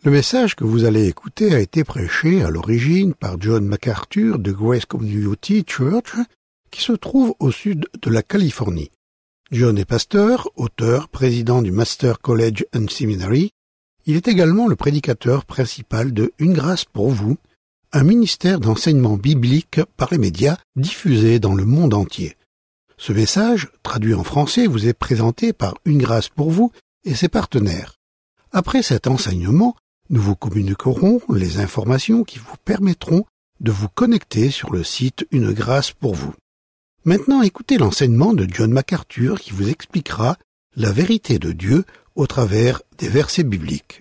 Le message que vous allez écouter a été prêché à l'origine par John MacArthur de Grace Community Church, qui se trouve au sud de la Californie. John est pasteur, auteur, président du Master College and Seminary. Il est également le prédicateur principal de Une grâce pour vous, un ministère d'enseignement biblique par les médias diffusé dans le monde entier. Ce message, traduit en français, vous est présenté par Une grâce pour vous et ses partenaires. Après cet enseignement, nous vous communiquerons les informations qui vous permettront de vous connecter sur le site Une grâce pour vous. Maintenant, écoutez l'enseignement de John MacArthur qui vous expliquera la vérité de Dieu au travers des versets bibliques.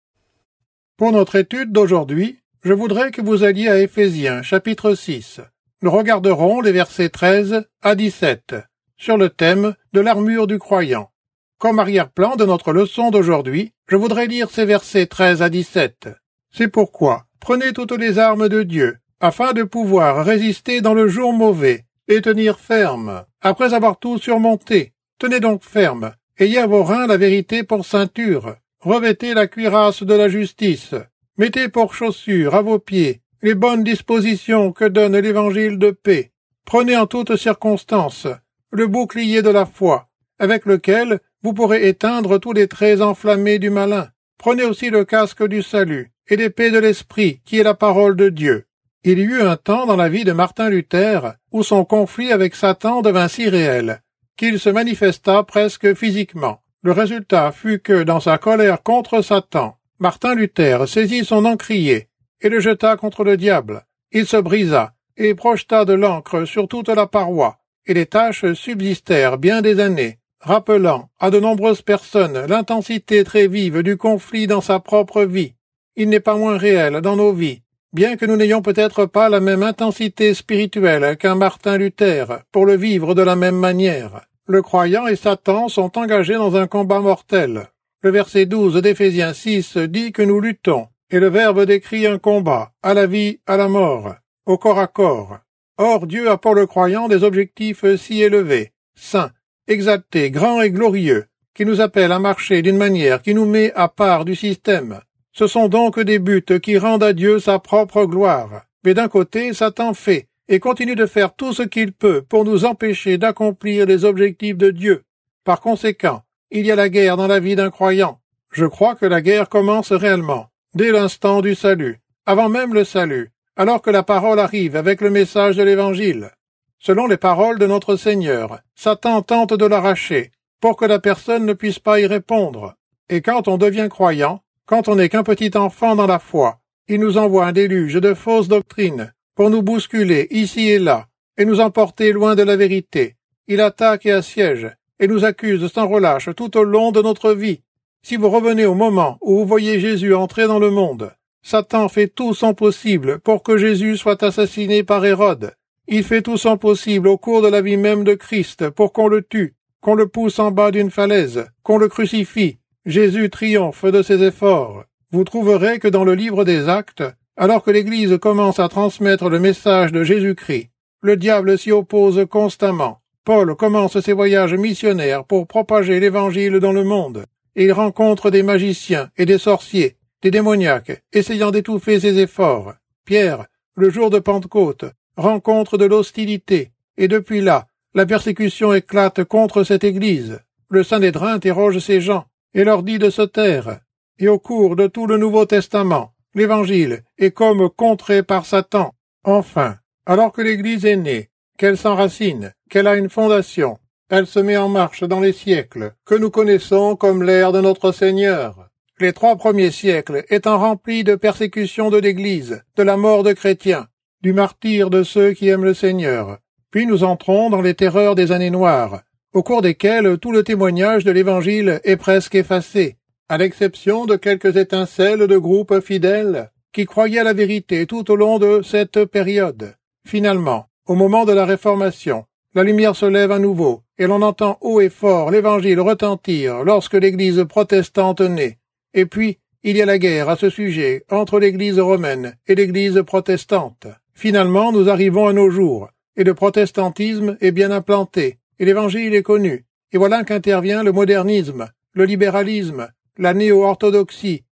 Pour notre étude d'aujourd'hui, je voudrais que vous alliez à Éphésiens, chapitre 6. Nous regarderons les versets 13 à 17, sur le thème de l'armure du croyant. Comme arrière-plan de notre leçon d'aujourd'hui, je voudrais lire ces versets 13 à 17. C'est pourquoi, prenez toutes les armes de Dieu, afin de pouvoir résister dans le jour mauvais, et tenir ferme, après avoir tout surmonté. Tenez donc ferme, ayez à vos reins la vérité pour ceinture, revêtez la cuirasse de la justice, mettez pour chaussures à vos pieds les bonnes dispositions que donne l'évangile de paix. Prenez en toutes circonstances le bouclier de la foi, avec lequel vous pourrez éteindre tous les traits enflammés du malin. Prenez aussi le casque du salut et l'épée de l'esprit, qui est la parole de Dieu. Il y eut un temps dans la vie de Martin Luther où son conflit avec Satan devint si réel qu'il se manifesta presque physiquement. Le résultat fut que, dans sa colère contre Satan, Martin Luther saisit son encrier et le jeta contre le diable. Il se brisa et projeta de l'encre sur toute la paroi, et les taches subsistèrent bien des années, rappelant à de nombreuses personnes l'intensité très vive du conflit dans sa propre vie. Il n'est pas moins réel dans nos vies, bien que nous n'ayons peut-être pas la même intensité spirituelle qu'un Martin Luther pour le vivre de la même manière. Le croyant et Satan sont engagés dans un combat mortel. Le verset 12 d'Éphésiens 6 dit que nous luttons, et le verbe décrit un combat, à la vie, à la mort, au corps à corps. Or, Dieu a pour le croyant des objectifs si élevés, saints, exaltés, grands et glorieux, qui nous appellent à marcher d'une manière qui nous met à part du système. Ce sont donc des buts qui rendent à Dieu sa propre gloire. Mais d'un côté, Satan fait et continue de faire tout ce qu'il peut pour nous empêcher d'accomplir les objectifs de Dieu. Par conséquent, il y a la guerre dans la vie d'un croyant. Je crois que la guerre commence réellement, dès l'instant du salut, avant même le salut, alors que la parole arrive avec le message de l'Évangile. Selon les paroles de notre Seigneur, Satan tente de l'arracher, pour que la personne ne puisse pas y répondre. Et quand on devient croyant, quand on n'est qu'un petit enfant dans la foi, il nous envoie un déluge de fausses doctrines pour nous bousculer ici et là et nous emporter loin de la vérité. Il attaque et assiège et nous accuse sans relâche tout au long de notre vie. Si vous revenez au moment où vous voyez Jésus entrer dans le monde, Satan fait tout son possible pour que Jésus soit assassiné par Hérode. Il fait tout son possible au cours de la vie même de Christ pour qu'on le tue, qu'on le pousse en bas d'une falaise, qu'on le crucifie. Jésus triomphe de ses efforts. Vous trouverez que dans le livre des Actes, alors que l'Église commence à transmettre le message de Jésus-Christ, le diable s'y oppose constamment. Paul commence ses voyages missionnaires pour propager l'Évangile dans le monde, et il rencontre des magiciens et des sorciers, des démoniaques, essayant d'étouffer ses efforts. Pierre, le jour de Pentecôte, rencontre de l'hostilité, et depuis là, la persécution éclate contre cette Église. Le Sanhédrin interroge ces gens, et leur dit de se taire. Et au cours de tout le Nouveau Testament, l'Évangile est comme contré par Satan. Enfin, alors que l'Église est née, qu'elle s'enracine, qu'elle a une fondation, elle se met en marche dans les siècles, que nous connaissons comme l'ère de notre Seigneur. Les 3 premiers siècles étant remplis de persécutions de l'Église, de la mort de chrétiens, du martyre de ceux qui aiment le Seigneur. Puis nous entrons dans les terreurs des années noires, au cours desquelles tout le témoignage de l'Évangile est presque effacé, à l'exception de quelques étincelles de groupes fidèles qui croyaient à la vérité tout au long de cette période. Finalement, au moment de la Réformation, la lumière se lève à nouveau, et l'on entend haut et fort l'Évangile retentir lorsque l'Église protestante naît. Et puis, il y a la guerre à ce sujet entre l'Église romaine et l'Église protestante. Finalement, nous arrivons à nos jours, et le protestantisme est bien implanté, et l'Évangile est connu. Et voilà qu'intervient le modernisme, le libéralisme, la néo-orthodoxie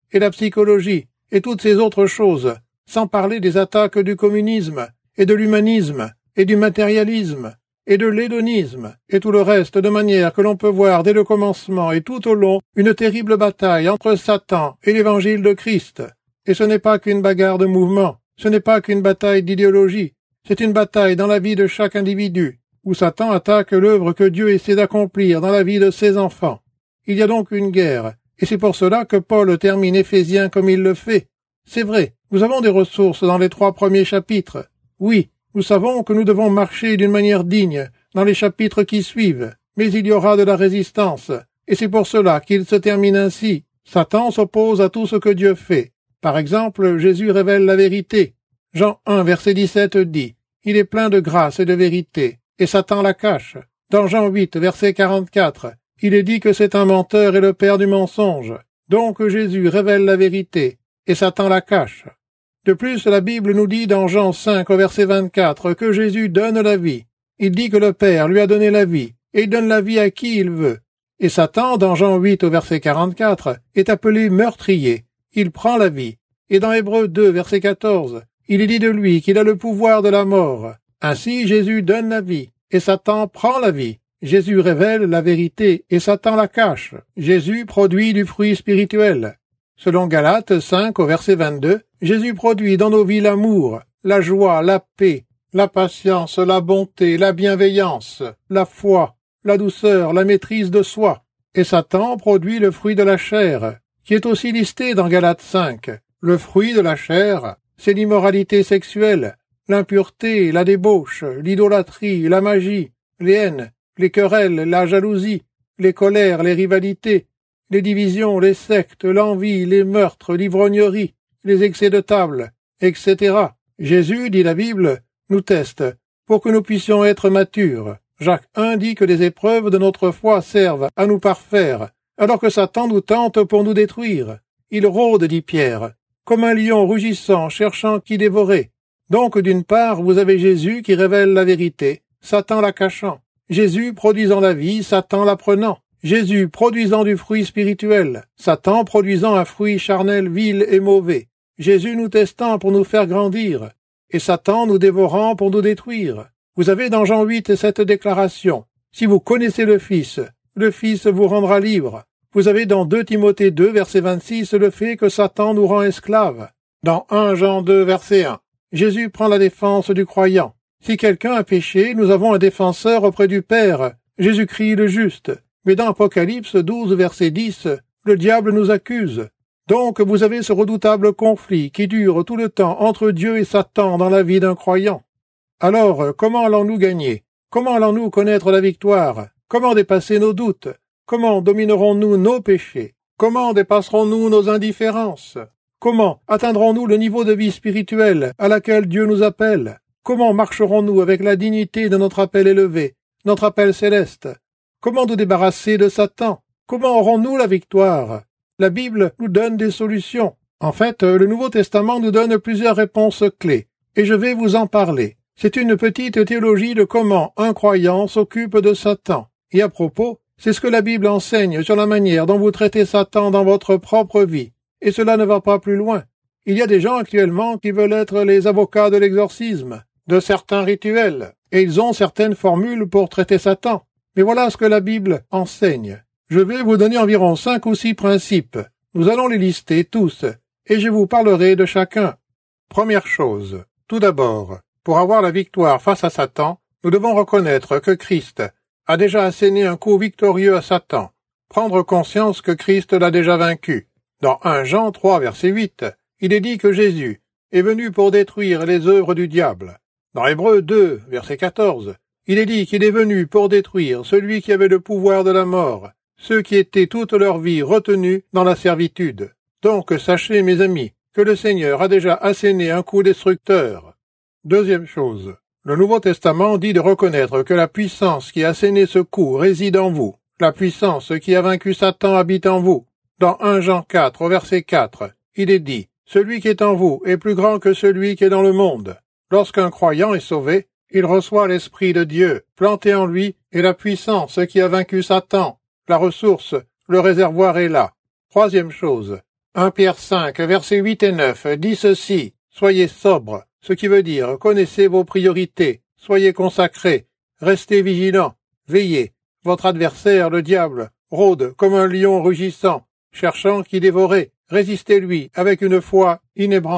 et la psychologie, et toutes ces autres choses, sans parler des attaques du communisme, et de l'humanisme, et du matérialisme, et de l'hédonisme, et tout le reste, de manière que l'on peut voir dès le commencement et tout au long une terrible bataille entre Satan et l'évangile de Christ. Et ce n'est pas qu'une bagarre de mouvement, ce n'est pas qu'une bataille d'idéologie, c'est une bataille dans la vie de chaque individu, où Satan attaque l'œuvre que Dieu essaie d'accomplir dans la vie de ses enfants. Il y a donc une guerre, et c'est pour cela que Paul termine Éphésiens comme il le fait. C'est vrai, nous avons des ressources dans les 3 premiers chapitres. Oui, nous savons que nous devons marcher d'une manière digne dans les chapitres qui suivent, mais il y aura de la résistance, et c'est pour cela qu'il se termine ainsi. Satan s'oppose à tout ce que Dieu fait. Par exemple, Jésus révèle la vérité. Jean 1, verset 17 dit « Il est plein de grâce et de vérité », et Satan la cache. Dans Jean 8, verset 44, il est dit que c'est un menteur et le père du mensonge. Donc Jésus révèle la vérité, et Satan la cache. De plus, la Bible nous dit dans Jean 5, verset 24, que Jésus donne la vie. Il dit que le Père lui a donné la vie, et il donne la vie à qui il veut. Et Satan, dans Jean 8, verset 44, est appelé meurtrier. Il prend la vie. Et dans Hébreux 2, verset 14, il est dit de lui qu'il a le pouvoir de la mort. Ainsi, Jésus donne la vie, et Satan prend la vie. Jésus révèle la vérité, et Satan la cache. Jésus produit du fruit spirituel. Selon Galates 5, verset 22, Jésus produit dans nos vies l'amour, la joie, la paix, la patience, la bonté, la bienveillance, la foi, la douceur, la maîtrise de soi. Et Satan produit le fruit de la chair, qui est aussi listé dans Galates 5. Le fruit de la chair, c'est l'immoralité sexuelle, l'impureté, la débauche, l'idolâtrie, la magie, les haines, les querelles, la jalousie, les colères, les rivalités, les divisions, les sectes, l'envie, les meurtres, l'ivrognerie, les excès de table, etc. Jésus, dit la Bible, nous teste pour que nous puissions être matures. Jacques 1 dit que les épreuves de notre foi servent à nous parfaire, alors que Satan nous tente pour nous détruire. Il rôde, dit Pierre, comme un lion rugissant, cherchant qui dévorer. Donc, d'une part, vous avez Jésus qui révèle la vérité, Satan la cachant. Jésus produisant la vie, Satan la prenant. Jésus produisant du fruit spirituel, Satan produisant un fruit charnel vil et mauvais. Jésus nous testant pour nous faire grandir, et Satan nous dévorant pour nous détruire. Vous avez dans Jean 8 cette déclaration. Si vous connaissez le Fils vous rendra libre. Vous avez dans 2 Timothée 2, verset 26, le fait que Satan nous rend esclaves. Dans 1 Jean 2, verset 1, Jésus prend la défense du croyant. Si quelqu'un a péché, nous avons un défenseur auprès du Père, Jésus-Christ le juste. Mais dans Apocalypse 12, verset 10, le diable nous accuse. Donc vous avez ce redoutable conflit qui dure tout le temps entre Dieu et Satan dans la vie d'un croyant. Alors, comment allons-nous gagner? Comment allons-nous connaître la victoire? Comment dépasser nos doutes? Comment dominerons-nous nos péchés? Comment dépasserons-nous nos indifférences? Comment atteindrons-nous le niveau de vie spirituelle à laquelle Dieu nous appelle? Comment marcherons-nous avec la dignité de notre appel élevé, notre appel céleste? Comment nous débarrasser de Satan? Comment aurons-nous la victoire? La Bible nous donne des solutions. En fait, le Nouveau Testament nous donne plusieurs réponses clés, et je vais vous en parler. C'est une petite théologie de comment un croyant s'occupe de Satan. Et à propos, c'est ce que la Bible enseigne sur la manière dont vous traitez Satan dans votre propre vie. Et cela ne va pas plus loin. Il y a des gens actuellement qui veulent être les avocats de l'exorcisme, de certains rituels, et ils ont certaines formules pour traiter Satan. Mais voilà ce que la Bible enseigne. Je vais vous donner environ 5 ou 6 principes. Nous allons les lister tous, et je vous parlerai de chacun. Première chose, tout d'abord, pour avoir la victoire face à Satan, nous devons reconnaître que Christ a déjà asséné un coup victorieux à Satan, prendre conscience que Christ l'a déjà vaincu. Dans 1 Jean 3, verset 8, il est dit que Jésus est venu pour détruire les œuvres du diable. Dans Hébreux 2, verset 14, il est dit qu'il est venu pour détruire celui qui avait le pouvoir de la mort, ceux qui étaient toute leur vie retenus dans la servitude. Donc sachez, mes amis, que le Seigneur a déjà asséné un coup destructeur. Deuxième chose, le Nouveau Testament dit de reconnaître que la puissance qui a asséné ce coup réside en vous. La puissance qui a vaincu Satan habite en vous. Dans 1 Jean 4, au verset 4, il est dit « Celui qui est en vous est plus grand que celui qui est dans le monde ». Lorsqu'un croyant est sauvé, il reçoit l'Esprit de Dieu, planté en lui, et la puissance qui a vaincu Satan. La ressource, le réservoir est là. Troisième chose, 1 Pierre 5, versets 8 et 9 dit ceci, « Soyez sobres », ce qui veut dire « Connaissez vos priorités, soyez consacrés, restez vigilants, veillez. Votre adversaire, le diable, rôde comme un lion rugissant, cherchant qui dévorer. Résistez-lui avec une foi inébranlable. »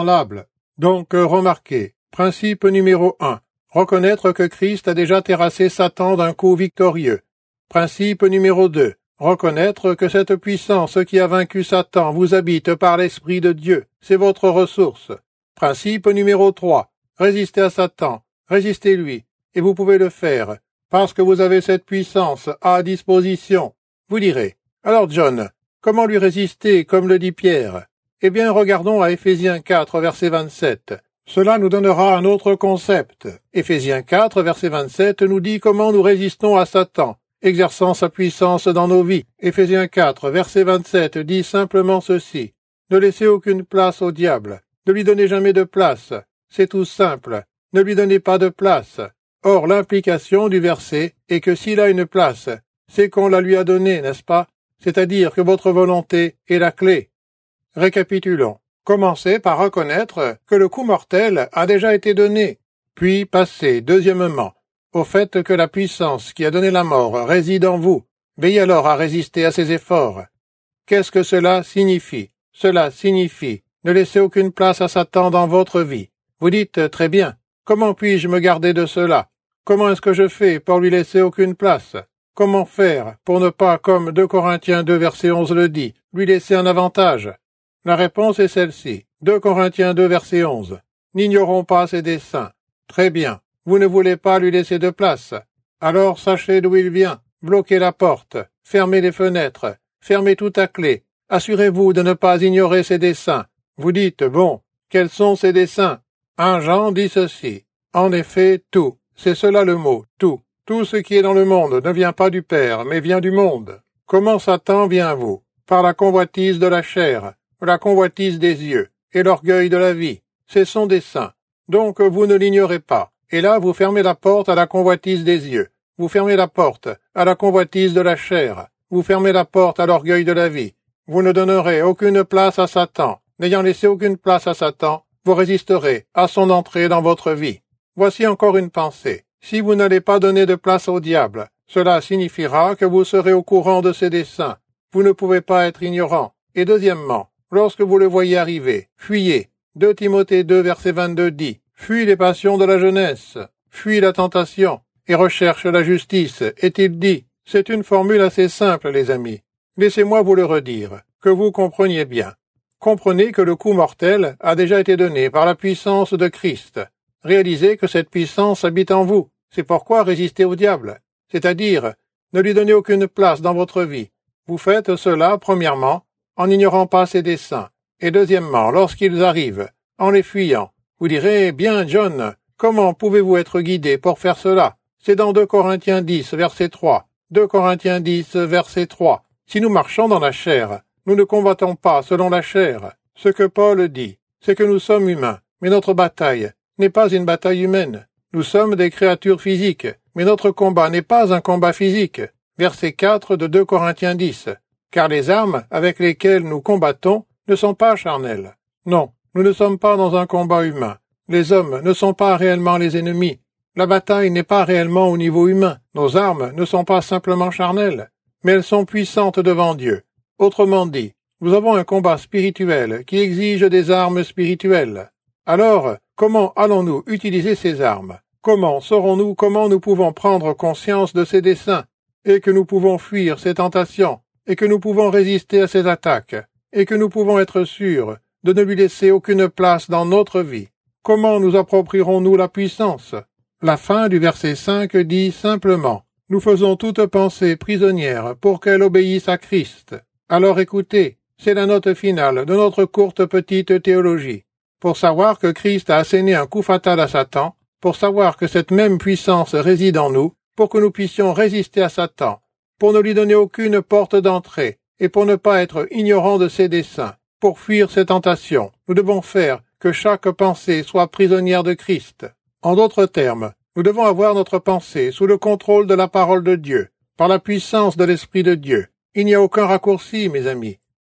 Donc, remarquez, principe numéro 1, reconnaître que Christ a déjà terrassé Satan d'un coup victorieux. Principe numéro 2, reconnaître que cette puissance qui a vaincu Satan vous habite par l'Esprit de Dieu, c'est votre ressource. Principe numéro 3, résistez à Satan, résistez-lui, et vous pouvez le faire, parce que vous avez cette puissance à disposition. Vous direz, alors John, comment lui résister, comme le dit Pierre? Eh bien, regardons à Éphésiens 4, verset 27. Cela nous donnera un autre concept. Éphésiens 4, verset 27 nous dit comment nous résistons à Satan, exerçant sa puissance dans nos vies. Éphésiens 4, verset 27 dit simplement ceci. Ne laissez aucune place au diable. Ne lui donnez jamais de place. C'est tout simple. Ne lui donnez pas de place. Or, l'implication du verset est que s'il a une place, c'est qu'on la lui a donnée, n'est-ce pas? C'est-à-dire que votre volonté est la clé. Récapitulons. Commencez par reconnaître que le coup mortel a déjà été donné, puis passez, deuxièmement, au fait que la puissance qui a donné la mort réside en vous. Veillez alors à résister à ses efforts. Qu'est-ce que cela signifie? Cela signifie ne laissez aucune place à Satan dans votre vie. Vous dites très bien, comment puis-je me garder de cela? Comment est-ce que je fais pour lui laisser aucune place? Comment faire pour ne pas, comme 2 Corinthiens 2 verset 11 le dit, lui laisser un avantage? La réponse est celle-ci. 2 Corinthiens 2 verset 11. N'ignorons pas ses desseins. Très bien. Vous ne voulez pas lui laisser de place. Alors sachez d'où il vient. Bloquez la porte. Fermez les fenêtres. Fermez tout à clé. Assurez-vous de ne pas ignorer ses desseins. Vous dites, bon, quels sont ses desseins? 1 Jean dit ceci. En effet, tout. C'est cela le mot, tout. Tout ce qui est dans le monde ne vient pas du Père, mais vient du monde. Comment Satan vient à vous? Par la convoitise de la chair, la convoitise des yeux et l'orgueil de la vie. C'est son dessein. Donc vous ne l'ignorez pas. Et là, vous fermez la porte à la convoitise des yeux. Vous fermez la porte à la convoitise de la chair. Vous fermez la porte à l'orgueil de la vie. Vous ne donnerez aucune place à Satan. N'ayant laissé aucune place à Satan, vous résisterez à son entrée dans votre vie. Voici encore une pensée. Si vous n'allez pas donner de place au diable, cela signifiera que vous serez au courant de ses desseins. Vous ne pouvez pas être ignorant. Et deuxièmement, lorsque vous le voyez arriver, fuyez. 2 Timothée 2 verset 22 dit, « Fuis les passions de la jeunesse, fuis la tentation, et recherche la justice. » Est-il dit? C'est une formule assez simple, les amis. Laissez-moi vous le redire, que vous compreniez bien. Comprenez que le coup mortel a déjà été donné par la puissance de Christ. Réalisez que cette puissance habite en vous. C'est pourquoi résistez au diable. C'est-à-dire, ne lui donnez aucune place dans votre vie. Vous faites cela, premièrement, en n'ignorant pas ses desseins, et deuxièmement, lorsqu'ils arrivent, en les fuyant. Vous direz, bien John, comment pouvez-vous être guidé pour faire cela? C'est dans 2 Corinthiens 10, verset 3. 2 Corinthiens 10, verset 3. Si nous marchons dans la chair, nous ne combattons pas selon la chair. Ce que Paul dit, c'est que nous sommes humains, mais notre bataille n'est pas une bataille humaine. Nous sommes des créatures physiques, mais notre combat n'est pas un combat physique. Verset 4 de 2 Corinthiens 10. Car les armes avec lesquelles nous combattons ne sont pas charnelles. Non, nous ne sommes pas dans un combat humain. Les hommes ne sont pas réellement les ennemis. La bataille n'est pas réellement au niveau humain. Nos armes ne sont pas simplement charnelles, mais elles sont puissantes devant Dieu. Autrement dit, nous avons un combat spirituel qui exige des armes spirituelles. Alors, comment allons-nous utiliser ces armes? Comment saurons-nous comment nous pouvons prendre conscience de ses desseins, et que nous pouvons fuir ses tentations, et que nous pouvons résister à ses attaques, et que nous pouvons être sûrs de ne lui laisser aucune place dans notre vie? Comment nous approprierons-nous la puissance? La fin du verset 5 dit simplement « Nous faisons toute pensée prisonnière pour qu'elle obéisse à Christ ». Alors écoutez, c'est la note finale de notre courte petite théologie. Pour savoir que Christ a asséné un coup fatal à Satan, pour savoir que cette même puissance réside en nous, pour que nous puissions résister à Satan, pour ne lui donner aucune porte d'entrée, et pour ne pas être ignorants de ses desseins, pour fuir ses tentations, nous devons faire que chaque pensée soit prisonnière de Christ. En d'autres termes, nous devons avoir notre pensée sous le contrôle de la parole de Dieu, par la puissance de l'Esprit de Dieu. Il n'y a aucun raccourci, mes amis.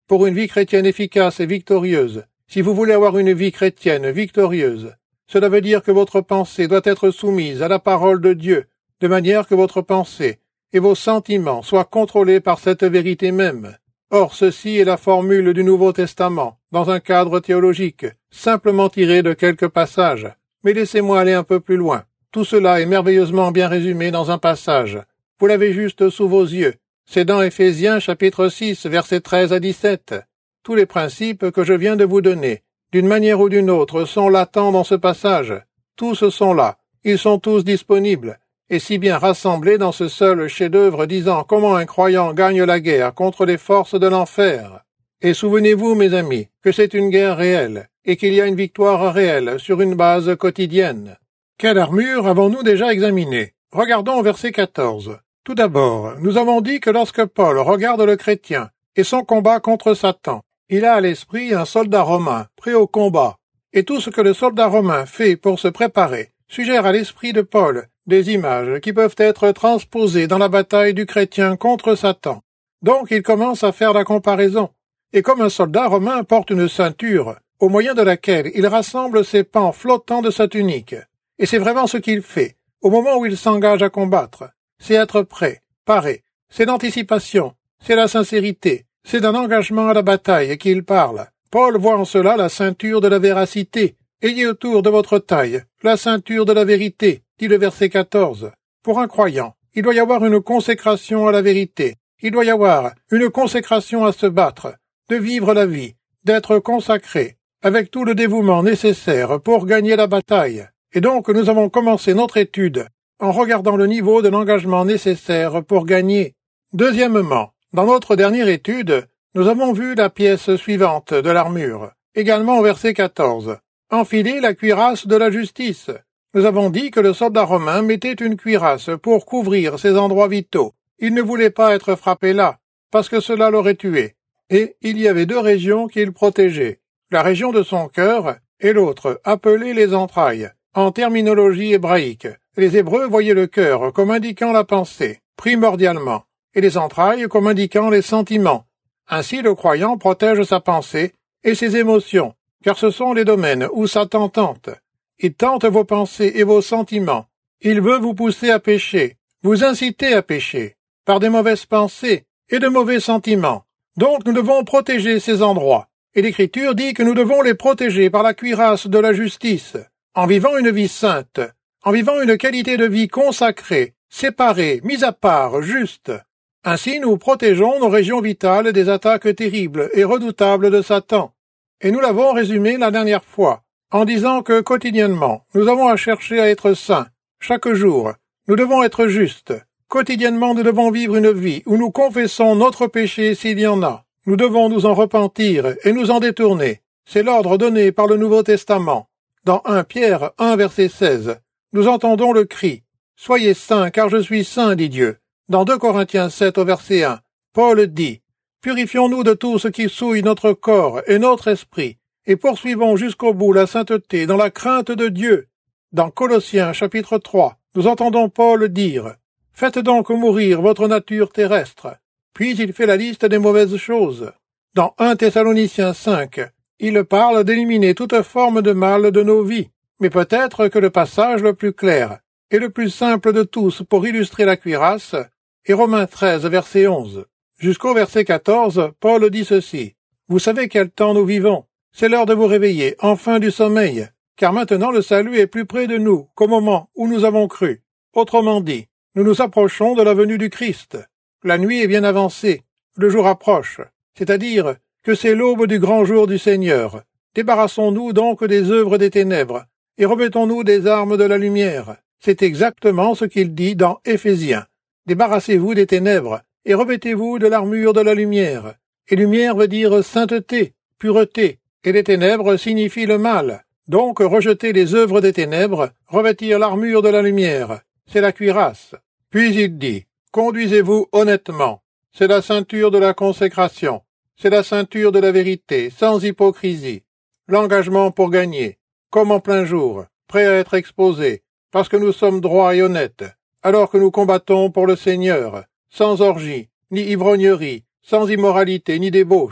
pour une vie chrétienne efficace et victorieuse, si vous voulez avoir une vie chrétienne victorieuse, cela veut dire que votre pensée doit être soumise à la parole de Dieu, de manière que votre pensée et vos sentiments soient contrôlés par cette vérité même. Or, ceci est la formule du Nouveau Testament, dans un cadre théologique, simplement tiré de quelques passages. Mais laissez-moi aller un peu plus loin. Tout cela est merveilleusement bien résumé dans un passage. Vous l'avez juste sous vos yeux. C'est dans Éphésiens chapitre 6, versets 13 à 17. Tous les principes que je viens de vous donner, d'une manière ou d'une autre, sont latents dans ce passage. Tous sont là. Ils sont tous disponibles. Et si bien rassemblés dans ce seul chef-d'œuvre disant comment un croyant gagne la guerre contre les forces de l'enfer. Et souvenez-vous, mes amis, que c'est une guerre réelle, et qu'il y a une victoire réelle sur une base quotidienne. Quelle armure avons-nous déjà examinée? Regardons au verset 14. Tout d'abord, nous avons dit que lorsque Paul regarde le chrétien et son combat contre Satan, il a à l'esprit un soldat romain prêt au combat, et tout ce que le soldat romain fait pour se préparer suggère à l'esprit de Paul des images qui peuvent être transposées dans la bataille du chrétien contre Satan. Donc il commence à faire la comparaison, et comme un soldat romain porte une ceinture, au moyen de laquelle il rassemble ses pans flottants de sa tunique, et c'est vraiment ce qu'il fait, au moment où il s'engage à combattre. C'est être prêt, paré, c'est l'anticipation, c'est la sincérité, c'est d'un engagement à la bataille qu'il parle. Paul voit en cela la ceinture de la véracité. Ayez autour de votre taille la ceinture de la vérité, dit le verset 14. Pour un croyant, il doit y avoir une consécration à la vérité. Il doit y avoir une consécration à se battre, de vivre la vie, d'être consacré, avec tout le dévouement nécessaire pour gagner la bataille. Et donc nous avons commencé notre étude en regardant le niveau de l'engagement nécessaire pour gagner. Deuxièmement, dans notre dernière étude, nous avons vu la pièce suivante de l'armure, également au verset 14. Enfiler la cuirasse de la justice. Nous avons dit que le soldat romain mettait une cuirasse pour couvrir ses endroits vitaux. Il ne voulait pas être frappé là, parce que cela l'aurait tué. Et il y avait deux régions qu'il protégeait, la région de son cœur et l'autre, appelée les entrailles. En terminologie hébraïque, les Hébreux voyaient le cœur comme indiquant la pensée, primordialement, et les entrailles comme indiquant les sentiments. Ainsi le croyant protège sa pensée et ses émotions, car ce sont les domaines où Satan tente. Il tente vos pensées et vos sentiments. Il veut vous pousser à pécher, vous inciter à pécher, par des mauvaises pensées et de mauvais sentiments. Donc nous devons protéger ces endroits. Et l'Écriture dit que nous devons les protéger par la cuirasse de la justice, en vivant une vie sainte, en vivant une qualité de vie consacrée, séparée, mise à part, juste. Ainsi nous protégeons nos régions vitales des attaques terribles et redoutables de Satan. Et nous l'avons résumé la dernière fois, en disant que quotidiennement, nous avons à chercher à être saints. Chaque jour, nous devons être justes. Quotidiennement, nous devons vivre une vie où nous confessons notre péché s'il y en a. Nous devons nous en repentir et nous en détourner. C'est l'ordre donné par le Nouveau Testament. Dans 1 Pierre 1 verset 16, nous entendons le cri « Soyez saints, car je suis saint, dit Dieu ». Dans 2 Corinthiens 7 au verset 1, Paul dit « Purifions-nous de tout ce qui souille notre corps et notre esprit, et poursuivons jusqu'au bout la sainteté dans la crainte de Dieu. » Dans Colossiens chapitre 3, nous entendons Paul dire « Faites donc mourir votre nature terrestre ». Puis il fait la liste des mauvaises choses. Dans 1 Thessaloniciens 5, il parle d'éliminer toute forme de mal de nos vies. Mais peut-être que le passage le plus clair et le plus simple de tous pour illustrer la cuirasse est Romains 13, verset 11. Jusqu'au verset 14, Paul dit ceci. « Vous savez quel temps nous vivons. C'est l'heure de vous réveiller, enfin du sommeil, car maintenant le salut est plus près de nous qu'au moment où nous avons cru. Autrement dit, nous nous approchons de la venue du Christ. La nuit est bien avancée, le jour approche, c'est-à-dire que c'est l'aube du grand jour du Seigneur. Débarrassons-nous donc des œuvres des ténèbres, et remettons-nous des armes de la lumière. » C'est exactement ce qu'il dit dans Éphésiens. Débarrassez-vous des ténèbres, et revêtez-vous de l'armure de la lumière. Et lumière veut dire sainteté, pureté, et les ténèbres signifient le mal. Donc rejeter les œuvres des ténèbres, revêtir l'armure de la lumière. C'est la cuirasse. Puis il dit, conduisez-vous honnêtement. C'est la ceinture de la consécration. C'est la ceinture de la vérité, sans hypocrisie. L'engagement pour gagner, comme en plein jour, prêt à être exposé, parce que nous sommes droits et honnêtes, alors que nous combattons pour le Seigneur, sans orgie, ni ivrognerie, sans immoralité, ni débauche,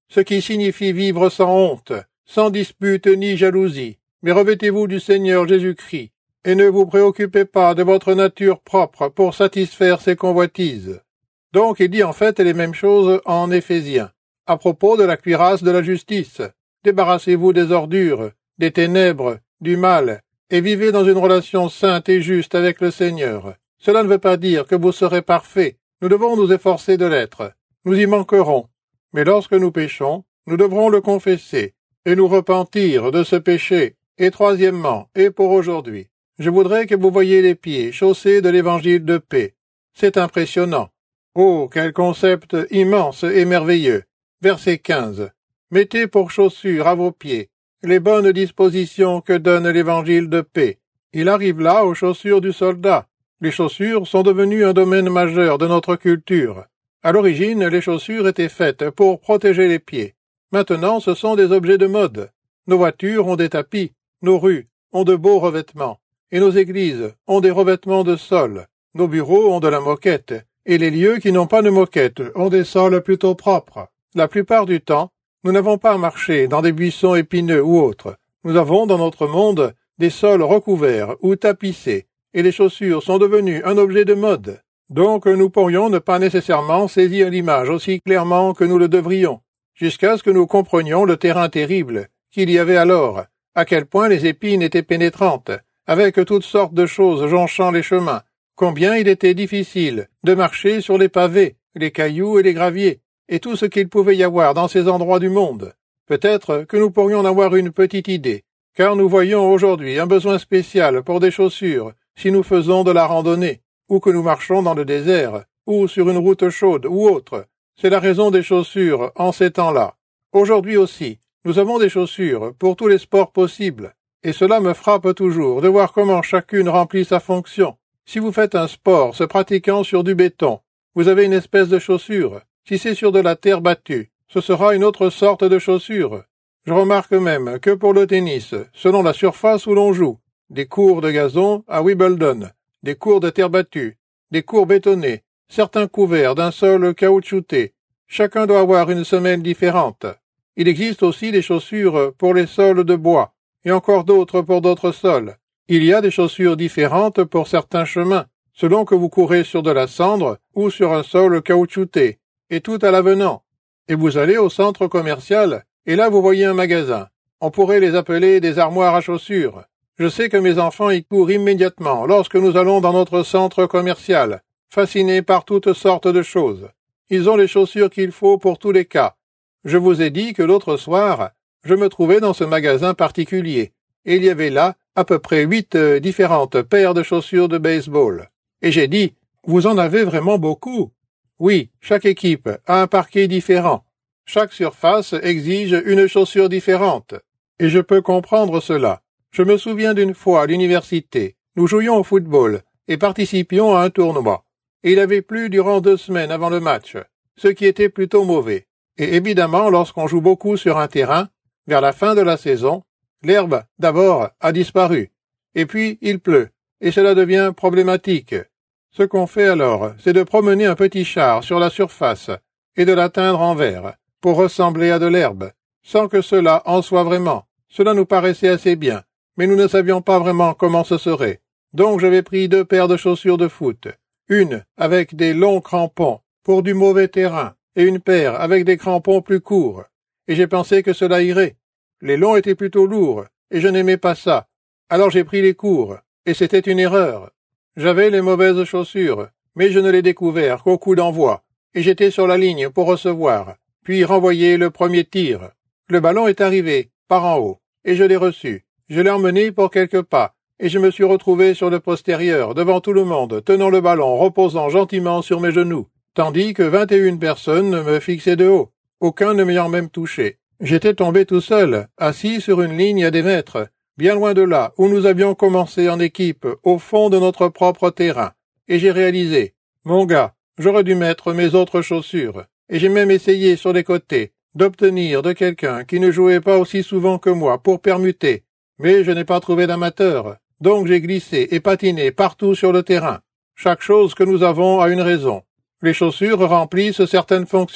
ce qui signifie vivre sans honte, sans dispute ni jalousie. Mais revêtez-vous du Seigneur Jésus-Christ, et ne vous préoccupez pas de votre nature propre pour satisfaire ses convoitises. Donc il dit en fait les mêmes choses en Éphésiens, à propos de la cuirasse de la justice. Débarrassez-vous des ordures, des ténèbres, du mal, et vivez dans une relation sainte et juste avec le Seigneur. Cela ne veut pas dire que vous serez parfaits. Nous devons nous efforcer de l'être. Nous y manquerons. Mais lorsque nous péchons, nous devrons le confesser et nous repentir de ce péché. Et troisièmement, et pour aujourd'hui, je voudrais que vous voyiez les pieds chaussés de l'évangile de paix. C'est impressionnant. Oh, quel concept immense et merveilleux. Verset 15. Mettez pour chaussures à vos pieds les bonnes dispositions que donne l'évangile de paix. Il arrive là aux chaussures du soldat. Les chaussures sont devenues un domaine majeur de notre culture. À l'origine, les chaussures étaient faites pour protéger les pieds. Maintenant, ce sont des objets de mode. Nos voitures ont des tapis, nos rues ont de beaux revêtements, et nos églises ont des revêtements de sol. Nos bureaux ont de la moquette, et les lieux qui n'ont pas de moquette ont des sols plutôt propres. La plupart du temps, nous n'avons pas marché dans des buissons épineux ou autres. Nous avons dans notre monde des sols recouverts ou tapissés, et les chaussures sont devenues un objet de mode. Donc nous pourrions ne pas nécessairement saisir l'image aussi clairement que nous le devrions, jusqu'à ce que nous comprenions le terrain terrible qu'il y avait alors, à quel point les épines étaient pénétrantes, avec toutes sortes de choses jonchant les chemins, combien il était difficile de marcher sur les pavés, les cailloux et les graviers, et tout ce qu'il pouvait y avoir dans ces endroits du monde. Peut-être que nous pourrions en avoir une petite idée, car nous voyons aujourd'hui un besoin spécial pour des chaussures si nous faisons de la randonnée, ou que nous marchons dans le désert, ou sur une route chaude ou autre. C'est la raison des chaussures en ces temps-là. Aujourd'hui aussi, nous avons des chaussures pour tous les sports possibles, et cela me frappe toujours de voir comment chacune remplit sa fonction. Si vous faites un sport se pratiquant sur du béton, vous avez une espèce de chaussure. Si c'est sur de la terre battue, ce sera une autre sorte de chaussure. Je remarque même que pour le tennis, selon la surface où l'on joue, des cours de gazon à Wimbledon, des cours de terre battue, des cours bétonnés, certains couverts d'un sol caoutchouté, chacun doit avoir une semelle différente. Il existe aussi des chaussures pour les sols de bois, et encore d'autres pour d'autres sols. Il y a des chaussures différentes pour certains chemins, selon que vous courez sur de la cendre ou sur un sol caoutchouté, et tout à l'avenant. Et vous allez au centre commercial, et là vous voyez un magasin. On pourrait les appeler des armoires à chaussures. Je sais que mes enfants y courent immédiatement lorsque nous allons dans notre centre commercial, fascinés par toutes sortes de choses. Ils ont les chaussures qu'il faut pour tous les cas. Je vous ai dit que l'autre soir, je me trouvais dans ce magasin particulier, et il y avait là à peu près 8 différentes paires de chaussures de baseball. Et j'ai dit, vous en avez vraiment beaucoup? Oui, chaque équipe a un parquet différent. Chaque surface exige une chaussure différente. Et je peux comprendre cela. Je me souviens d'une fois à l'université, nous jouions au football et participions à un tournoi. Et il avait plu durant 2 semaines avant le match, ce qui était plutôt mauvais. Et évidemment, lorsqu'on joue beaucoup sur un terrain, vers la fin de la saison, l'herbe, d'abord, a disparu. Et puis, il pleut, et cela devient problématique. Ce qu'on fait alors, c'est de promener un petit char sur la surface et de l'atteindre en vert, pour ressembler à de l'herbe, sans que cela en soit vraiment. Cela nous paraissait assez bien, mais nous ne savions pas vraiment comment ce serait. Donc j'avais pris 2 paires de chaussures de foot, une avec des longs crampons pour du mauvais terrain, et une paire avec des crampons plus courts, et j'ai pensé que cela irait. Les longs étaient plutôt lourds, et je n'aimais pas ça. Alors j'ai pris les courts, et c'était une erreur. J'avais les mauvaises chaussures, mais je ne l'ai découvert qu'au coup d'envoi, et j'étais sur la ligne pour recevoir, puis renvoyer le premier tir. Le ballon est arrivé, par en haut, et je l'ai reçu. Je l'ai emmené pour quelques pas, et je me suis retrouvé sur le postérieur, devant tout le monde, tenant le ballon, reposant gentiment sur mes genoux, tandis que 21 personnes me fixaient de haut, aucun ne m'ayant même touché. J'étais tombé tout seul, assis sur une ligne à des mètres, bien loin de là où nous avions commencé en équipe, au fond de notre propre terrain, et j'ai réalisé, mon gars, j'aurais dû mettre mes autres chaussures, et j'ai même essayé sur les côtés d'obtenir de quelqu'un qui ne jouait pas aussi souvent que moi pour permuter, mais je n'ai pas trouvé d'amateur, donc j'ai glissé et patiné partout sur le terrain. Chaque chose que nous avons a une raison. Les chaussures remplissent certaines fonctions.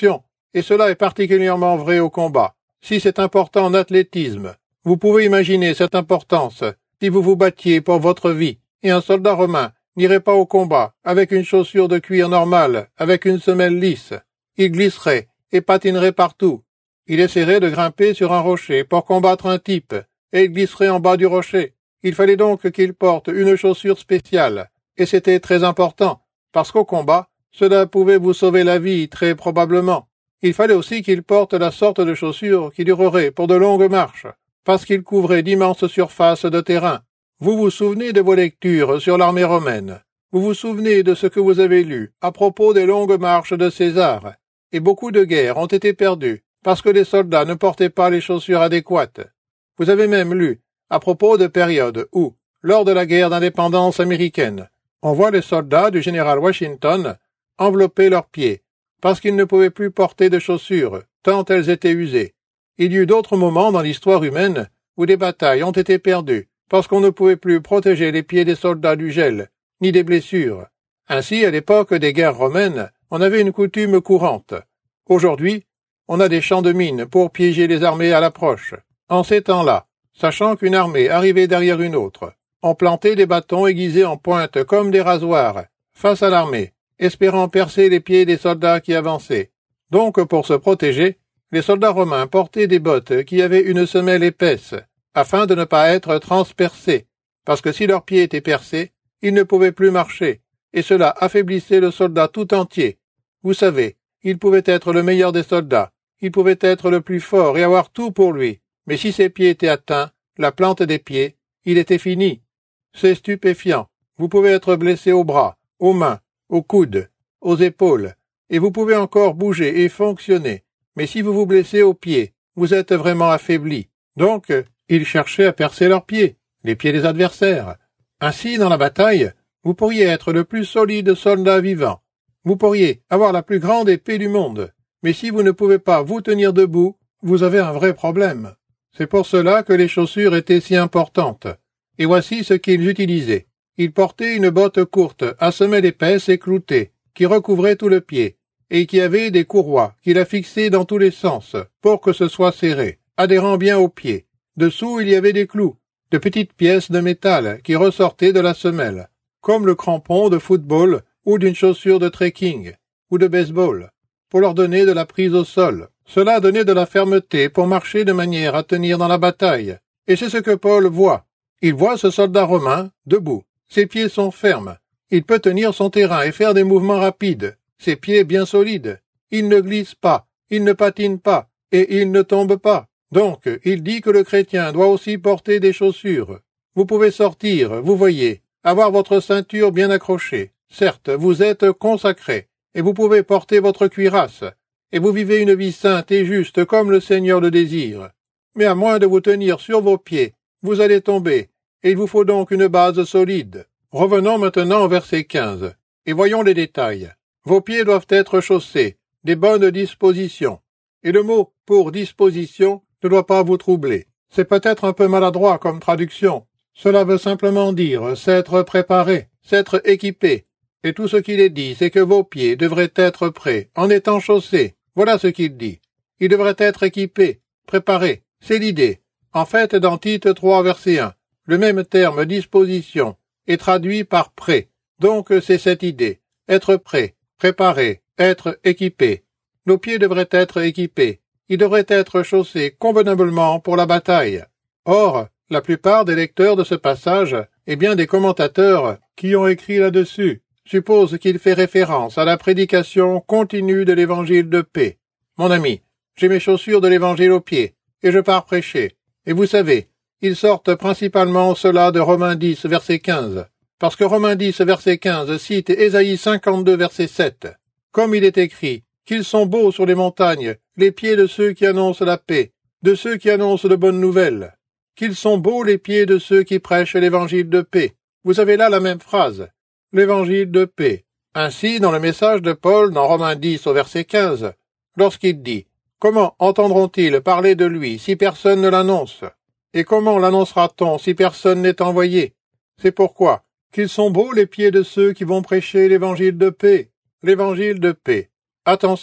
Et cela est particulièrement vrai au combat. Si c'est important en athlétisme, vous pouvez imaginer cette importance si vous vous battiez pour votre vie, et un soldat romain n'irait pas au combat avec une chaussure de cuir normale, avec une semelle lisse. Il glisserait et patinerait partout. Il essaierait de grimper sur un rocher pour combattre un type, et il glisserait en bas du rocher. Il fallait donc qu'il porte une chaussure spéciale, et c'était très important, parce qu'au combat, cela pouvait vous sauver la vie très probablement. Il fallait aussi qu'il porte la sorte de chaussures qui durerait pour de longues marches, parce qu'il couvrait d'immenses surfaces de terrain. Vous vous souvenez de vos lectures sur l'armée romaine. Vous vous souvenez de ce que vous avez lu à propos des longues marches de César. Et beaucoup de guerres ont été perdues parce que les soldats ne portaient pas les chaussures adéquates. Vous avez même lu à propos de périodes où, lors de la guerre d'indépendance américaine, on voit les soldats du général Washington envelopper leurs pieds parce qu'ils ne pouvaient plus porter de chaussures tant elles étaient usées. Il y eut d'autres moments dans l'histoire humaine où des batailles ont été perdues parce qu'on ne pouvait plus protéger les pieds des soldats du gel, ni des blessures. Ainsi, à l'époque des guerres romaines, on avait une coutume courante. Aujourd'hui, on a des champs de mines pour piéger les armées à l'approche. En ces temps-là, sachant qu'une armée arrivait derrière une autre, on plantait des bâtons aiguisés en pointe comme des rasoirs, face à l'armée, espérant percer les pieds des soldats qui avançaient. Donc, pour se protéger, les soldats romains portaient des bottes qui avaient une semelle épaisse, afin de ne pas être transpercés, parce que si leurs pieds étaient percés, ils ne pouvaient plus marcher, et cela affaiblissait le soldat tout entier. Vous savez, il pouvait être le meilleur des soldats, il pouvait être le plus fort et avoir tout pour lui, mais si ses pieds étaient atteints, la plante des pieds, il était fini. C'est stupéfiant. Vous pouvez être blessé aux bras, aux mains, aux coudes, aux épaules, et vous pouvez encore bouger et fonctionner, mais si vous vous blessez aux pieds, vous êtes vraiment affaibli. Donc, ils cherchaient à percer leurs pieds, les pieds des adversaires. Ainsi, dans la bataille, vous pourriez être le plus solide soldat vivant. Vous pourriez avoir la plus grande épée du monde, mais si vous ne pouvez pas vous tenir debout, vous avez un vrai problème. C'est pour cela que les chaussures étaient si importantes. Et voici ce qu'ils utilisaient. Ils portaient une botte courte, à semelle épaisse et cloutée, qui recouvrait tout le pied, et qui avait des courroies qui la fixaient dans tous les sens, pour que ce soit serré, adhérant bien au pied. Dessous, il y avait des clous, de petites pièces de métal qui ressortaient de la semelle, comme le crampon de football ou d'une chaussure de trekking ou de baseball, pour leur donner de la prise au sol. Cela donnait de la fermeté pour marcher de manière à tenir dans la bataille. Et c'est ce que Paul voit. Il voit ce soldat romain debout. Ses pieds sont fermes. Il peut tenir son terrain et faire des mouvements rapides. Ses pieds bien solides. Il ne glisse pas, il ne patine pas, et il ne tombe pas. Donc, il dit que le chrétien doit aussi porter des chaussures. Vous pouvez sortir, vous voyez, avoir votre ceinture bien accrochée. Certes, vous êtes consacré, et vous pouvez porter votre cuirasse, et vous vivez une vie sainte et juste comme le Seigneur le désire. Mais à moins de vous tenir sur vos pieds, vous allez tomber, et il vous faut donc une base solide. Revenons maintenant au verset 15, et voyons les détails. Vos pieds doivent être chaussés, des bonnes dispositions. Et le mot pour disposition ne doit pas vous troubler. C'est peut-être un peu maladroit comme traduction. Cela veut simplement dire s'être préparé, s'être équipé. Et tout ce qu'il est dit, c'est que vos pieds devraient être prêts, en étant chaussés. Voilà ce qu'il dit. Ils devraient être équipés, préparés. C'est l'idée. En fait, dans Tite 3, verset 1, le même terme disposition est traduit par prêt. Donc c'est cette idée. Être prêt, préparé, être équipé. Nos pieds devraient être équipés. Ils devraient être chaussés convenablement pour la bataille. Or, la plupart des lecteurs de ce passage, et bien des commentateurs qui ont écrit là-dessus, suppose qu'il fait référence à la prédication continue de l'évangile de paix. Mon ami, j'ai mes chaussures de l'évangile aux pieds, et je pars prêcher. Et vous savez, ils sortent principalement cela de Romains 10, verset 15, parce que Romains 10, verset 15 cite Ésaïe 52, verset 7. Comme il est écrit, qu'ils sont beaux sur les montagnes, les pieds de ceux qui annoncent la paix, de ceux qui annoncent de bonnes nouvelles. Qu'ils sont beaux les pieds de ceux qui prêchent l'évangile de paix. Vous avez là la même phrase. L'évangile de paix. Ainsi, dans le message de Paul, dans Romains 10 au verset 15, lorsqu'il dit « Comment entendront-ils parler de lui si personne ne l'annonce? Et comment l'annoncera-t-on si personne n'est envoyé? C'est pourquoi qu'ils sont beaux les pieds de ceux qui vont prêcher l'évangile de paix. L'évangile de paix. Attention,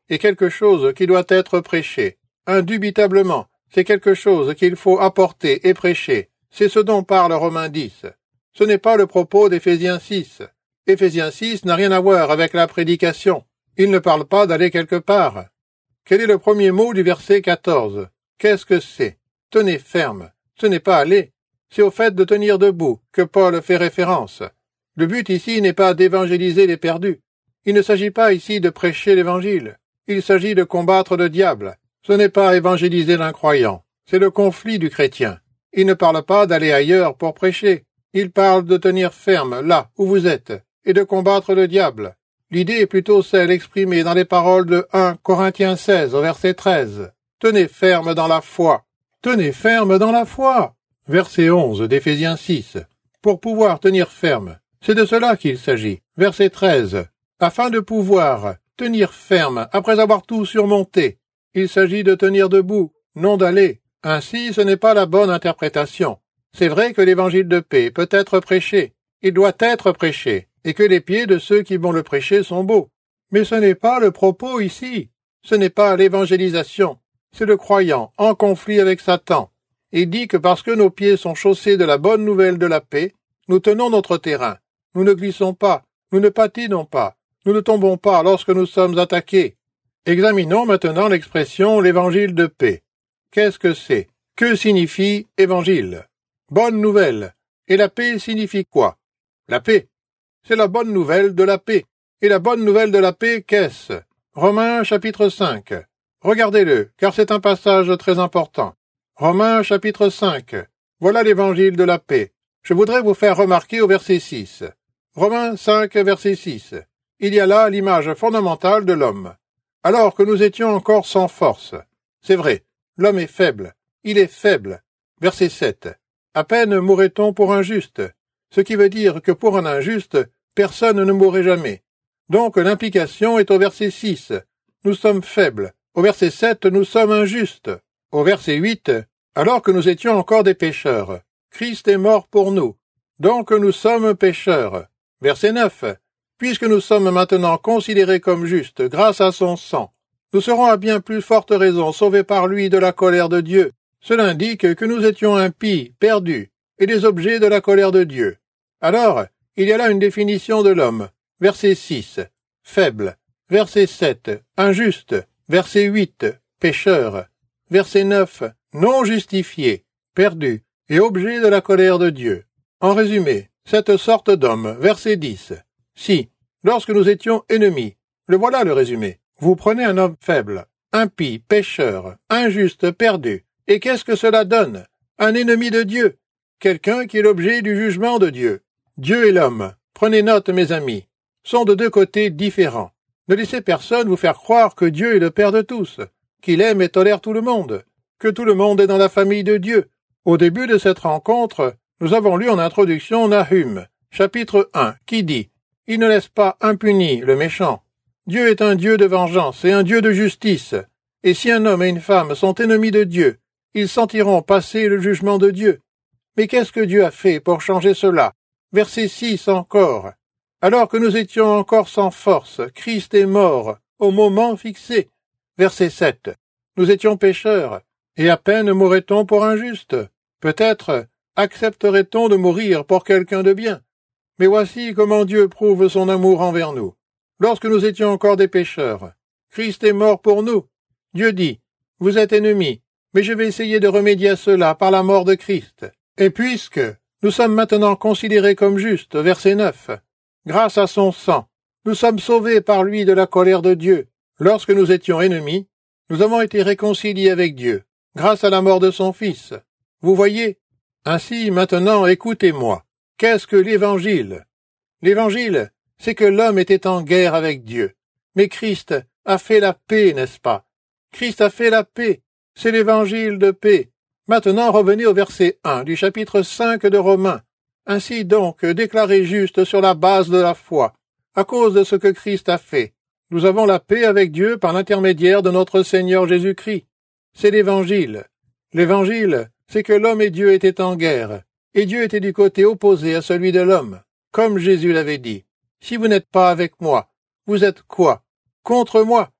est quelque chose qui doit être prêché. Indubitablement, c'est quelque chose qu'il faut apporter et prêcher. C'est ce dont parle Romains 10. Ce n'est pas le propos d'Éphésiens 6. Éphésiens 6 n'a rien à voir avec la prédication. Il ne parle pas d'aller quelque part. Quel est le premier mot du verset 14? Qu'est-ce que c'est? Tenez ferme. Ce n'est pas aller. C'est au fait de tenir debout que Paul fait référence. Le but ici n'est pas d'évangéliser les perdus. Il ne s'agit pas ici de prêcher l'évangile. Il s'agit de combattre le diable. Ce n'est pas évangéliser l'incroyant. C'est le conflit du chrétien. Il ne parle pas d'aller ailleurs pour prêcher. Il parle de tenir ferme là où vous êtes et de combattre le diable. L'idée est plutôt celle exprimée dans les paroles de 1 Corinthiens 16 au verset 13. Tenez ferme dans la foi. Tenez ferme dans la foi. Verset 11 d'Éphésiens 6. Pour pouvoir tenir ferme, c'est de cela qu'il s'agit. Verset 13. Afin de pouvoir tenir ferme après avoir tout surmonté, il s'agit de tenir debout, non d'aller. Ainsi, ce n'est pas la bonne interprétation. C'est vrai que l'évangile de paix peut être prêché. Il doit être prêché, et que les pieds de ceux qui vont le prêcher sont beaux. Mais ce n'est pas le propos ici. Ce n'est pas l'évangélisation. C'est le croyant en conflit avec Satan. Il dit que parce que nos pieds sont chaussés de la bonne nouvelle de la paix, nous tenons notre terrain. Nous ne glissons pas, nous ne patinons pas, nous ne tombons pas lorsque nous sommes attaqués. Examinons maintenant l'expression l'évangile de paix. Qu'est-ce que c'est? Que signifie évangile? Bonne nouvelle. Et la paix signifie quoi? La paix. C'est la bonne nouvelle de la paix. Et la bonne nouvelle de la paix, qu'est-ce? Romains chapitre 5. Regardez-le, car c'est un passage très important. Romains chapitre 5. Voilà l'évangile de la paix. Je voudrais vous faire remarquer au verset 6. Romains 5, verset 6. Il y a là l'image fondamentale de l'homme. Alors que nous étions encore sans force. C'est vrai, l'homme est faible. Il est faible. Verset 7. À peine mourrait-on pour un juste. Ce qui veut dire que pour un injuste, personne ne mourrait jamais. Donc l'implication est au verset 6. Nous sommes faibles. Au verset 7, nous sommes injustes. Au verset 8, alors que nous étions encore des pécheurs, Christ est mort pour nous. Donc nous sommes pécheurs. Verset 9, puisque nous sommes maintenant considérés comme justes grâce à son sang, nous serons à bien plus forte raison sauvés par lui de la colère de Dieu. Cela indique que nous étions impies, perdus, et des objets de la colère de Dieu. Alors, il y a là une définition de l'homme. Verset 6, faible. Verset 7, injuste. Verset 8, pécheur. Verset 9, non justifié, perdu, et objet de la colère de Dieu. En résumé, cette sorte d'homme, verset 10. Si, lorsque nous étions ennemis, le voilà le résumé. Vous prenez un homme faible, impie, pécheur, injuste, perdu. Et qu'est-ce que cela donne? Un ennemi de Dieu. Quelqu'un qui est l'objet du jugement de Dieu. Dieu et l'homme, prenez note mes amis, sont de deux côtés différents. Ne laissez personne vous faire croire que Dieu est le Père de tous, qu'il aime et tolère tout le monde, que tout le monde est dans la famille de Dieu. Au début de cette rencontre, nous avons lu en introduction Nahum, chapitre 1, qui dit « Il ne laisse pas impuni le méchant. Dieu est un Dieu de vengeance et un Dieu de justice. Et si un homme et une femme sont ennemis de Dieu, ils sentiront passer le jugement de Dieu. Mais qu'est-ce que Dieu a fait pour changer cela? Verset 6 encore. Alors que nous étions encore sans force, Christ est mort au moment fixé. Verset 7. Nous étions pécheurs, et à peine mourrait-on pour un juste. Peut-être accepterait-on de mourir pour quelqu'un de bien. Mais voici comment Dieu prouve son amour envers nous. Lorsque nous étions encore des pécheurs, Christ est mort pour nous. Dieu dit, « Vous êtes ennemis, mais je vais essayer de remédier à cela par la mort de Christ. Et puisque nous sommes maintenant considérés comme justes, verset 9, grâce à son sang, nous sommes sauvés par lui de la colère de Dieu. Lorsque nous étions ennemis, nous avons été réconciliés avec Dieu, grâce à la mort de son Fils. Vous voyez? Ainsi, maintenant, écoutez-moi. Qu'est-ce que l'Évangile? L'Évangile, c'est que l'homme était en guerre avec Dieu. Mais Christ a fait la paix, n'est-ce pas? Christ a fait la paix. C'est l'Évangile de paix. Maintenant, revenez au verset 1 du chapitre 5 de Romains. Ainsi donc, déclaré juste sur la base de la foi, à cause de ce que Christ a fait, nous avons la paix avec Dieu par l'intermédiaire de notre Seigneur Jésus-Christ. C'est l'Évangile. L'Évangile, c'est que l'homme et Dieu étaient en guerre, et Dieu était du côté opposé à celui de l'homme, comme Jésus l'avait dit. Si vous n'êtes pas avec moi, vous êtes quoi? Contre moi.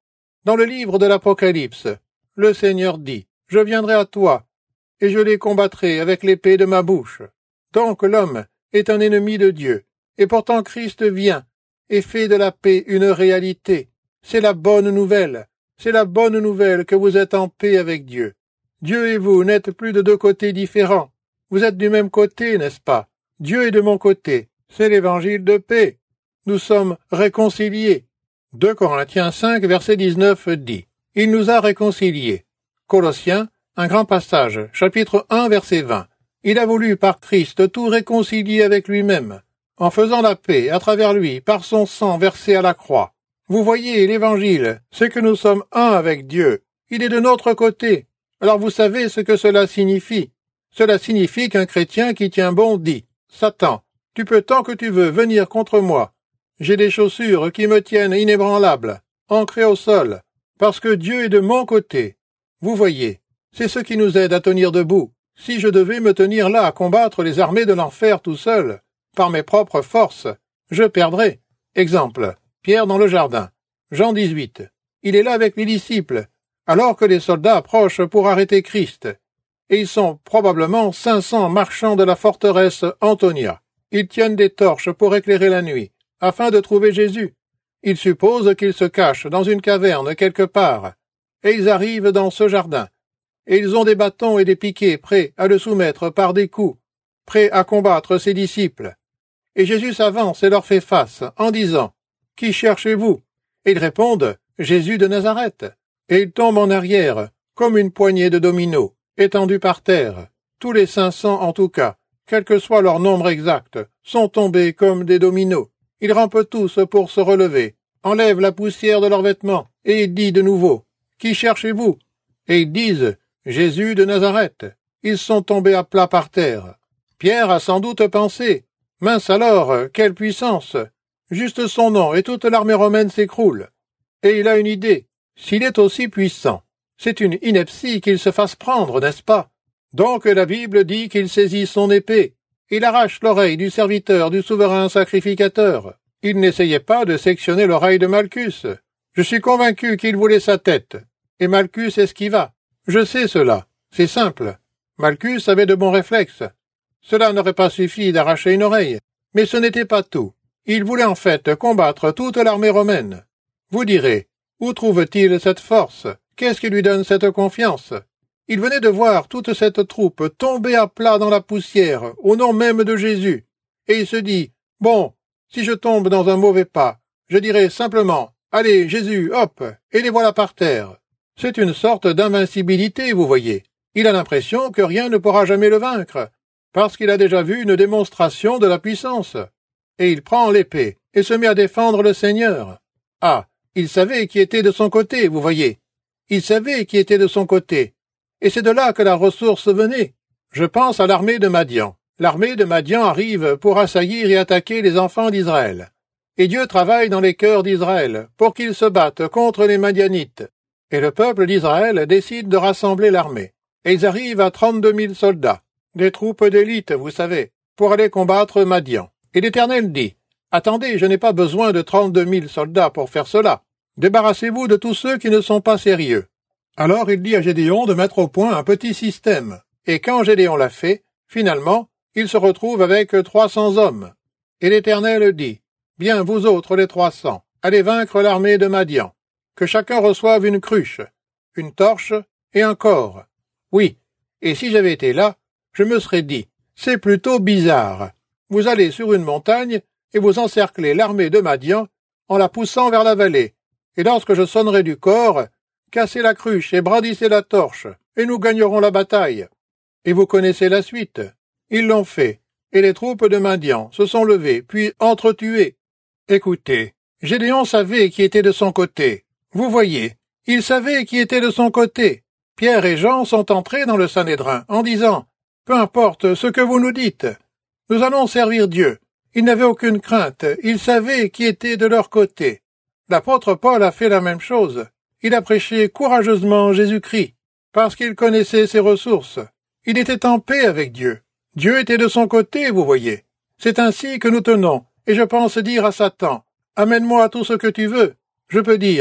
Dans le livre de l'Apocalypse, le Seigneur dit, « Je viendrai à toi, et je les combattrai avec l'épée de ma bouche. » Donc l'homme est un ennemi de Dieu, et pourtant Christ vient et fait de la paix une réalité. C'est la bonne nouvelle. C'est la bonne nouvelle que vous êtes en paix avec Dieu. Dieu et vous n'êtes plus de deux côtés différents. Vous êtes du même côté, n'est-ce pas? Dieu est de mon côté. C'est l'évangile de paix. Nous sommes réconciliés. 2 Corinthiens 5, verset 19 dit « Il nous a réconciliés ». Colossiens, un grand passage, chapitre 1, verset 20. Il a voulu par Christ tout réconcilier avec lui-même, en faisant la paix à travers lui par son sang versé à la croix. Vous voyez, l'évangile, c'est que nous sommes un avec Dieu. Il est de notre côté. Alors vous savez ce que cela signifie. Cela signifie qu'un chrétien qui tient bon dit « Satan, tu peux tant que tu veux venir contre moi. J'ai des chaussures qui me tiennent inébranlables, ancrées au sol, parce que Dieu est de mon côté. » Vous voyez, c'est ce qui nous aide à tenir debout. Si je devais me tenir là à combattre les armées de l'enfer tout seul, par mes propres forces, je perdrais. Exemple, Pierre dans le jardin. Jean 18. Il est là avec les disciples, alors que les soldats approchent pour arrêter Christ. Et ils sont probablement 500 marchands de la forteresse Antonia. Ils tiennent des torches pour éclairer la nuit, afin de trouver Jésus. Ils supposent qu'il se cache dans une caverne quelque part, et ils arrivent dans ce jardin. Et ils ont des bâtons et des piquets prêts à le soumettre par des coups, prêts à combattre ses disciples. Et Jésus s'avance et leur fait face, en disant « Qui cherchez-vous » Et ils répondent « Jésus de Nazareth ». Et ils tombent en arrière, comme une poignée de dominos, étendus par terre. Tous les 500 en tout cas, quel que soit leur nombre exact, sont tombés comme des dominos. Ils rampent tous pour se relever, enlèvent la poussière de leurs vêtements, et il dit de nouveau « Qui cherchez-vous » Et ils disent « Jésus de Nazareth ». Ils sont tombés à plat par terre. Pierre a sans doute pensé « Mince alors, quelle puissance ! Juste son nom et toute l'armée romaine s'écroule. » Et il a une idée. S'il est aussi puissant, c'est une ineptie qu'il se fasse prendre, n'est-ce pas? Donc la Bible dit qu'il saisit son épée. Il arrache l'oreille du serviteur du souverain sacrificateur. Il n'essayait pas de sectionner l'oreille de Malchus. Je suis convaincu qu'il voulait sa tête. Et Malchus esquiva. Je sais cela. C'est simple. Malchus avait de bons réflexes. Cela n'aurait pas suffi d'arracher une oreille. Mais ce n'était pas tout. Il voulait en fait combattre toute l'armée romaine. Vous direz, où trouve-t-il cette force? Qu'est-ce qui lui donne cette confiance? Il venait de voir toute cette troupe tomber à plat dans la poussière, au nom même de Jésus. Et il se dit, bon, si je tombe dans un mauvais pas, je dirai simplement, allez, Jésus, hop, et les voilà par terre. C'est une sorte d'invincibilité, vous voyez. Il a l'impression que rien ne pourra jamais le vaincre, parce qu'il a déjà vu une démonstration de la puissance. Et il prend l'épée, et se met à défendre le Seigneur. Ah, il savait qui était de son côté, vous voyez. Il savait qui était de son côté. Et c'est de là que la ressource venait. Je pense à l'armée de Madian. L'armée de Madian arrive pour assaillir et attaquer les enfants d'Israël. Et Dieu travaille dans les cœurs d'Israël pour qu'ils se battent contre les Madianites. Et le peuple d'Israël décide de rassembler l'armée. Et ils arrivent à 32 000 soldats, des troupes d'élite, vous savez, pour aller combattre Madian. Et l'Éternel dit, « Attendez, je n'ai pas besoin de 32 000 soldats pour faire cela. Débarrassez-vous de tous ceux qui ne sont pas sérieux. » Alors il dit à Gédéon de mettre au point un petit système. Et quand Gédéon l'a fait, finalement, il se retrouve avec 300 hommes. Et l'Éternel dit, « Bien, vous autres les 300, allez vaincre l'armée de Madian. Que chacun reçoive une cruche, une torche et un corps. » Oui, et si j'avais été là, je me serais dit, « C'est plutôt bizarre. Vous allez sur une montagne et vous encerclez l'armée de Madian en la poussant vers la vallée. Et lorsque je sonnerai du corps, cassez la cruche et brandissez la torche, et nous gagnerons la bataille. » Et vous connaissez la suite. Ils l'ont fait, et les troupes de Madian se sont levées, puis entretuées. Écoutez, Gédéon savait qui était de son côté. Vous voyez, il savait qui était de son côté. Pierre et Jean sont entrés dans le Sanhédrin en disant « Peu importe ce que vous nous dites, nous allons servir Dieu. » Ils n'avaient aucune crainte, ils savaient qui était de leur côté. L'apôtre Paul a fait la même chose. Il a prêché courageusement Jésus-Christ, parce qu'il connaissait ses ressources. Il était en paix avec Dieu. Dieu était de son côté, vous voyez. C'est ainsi que nous tenons, et je pense dire à Satan, « Amène-moi tout ce que tu veux. » Je peux dire, «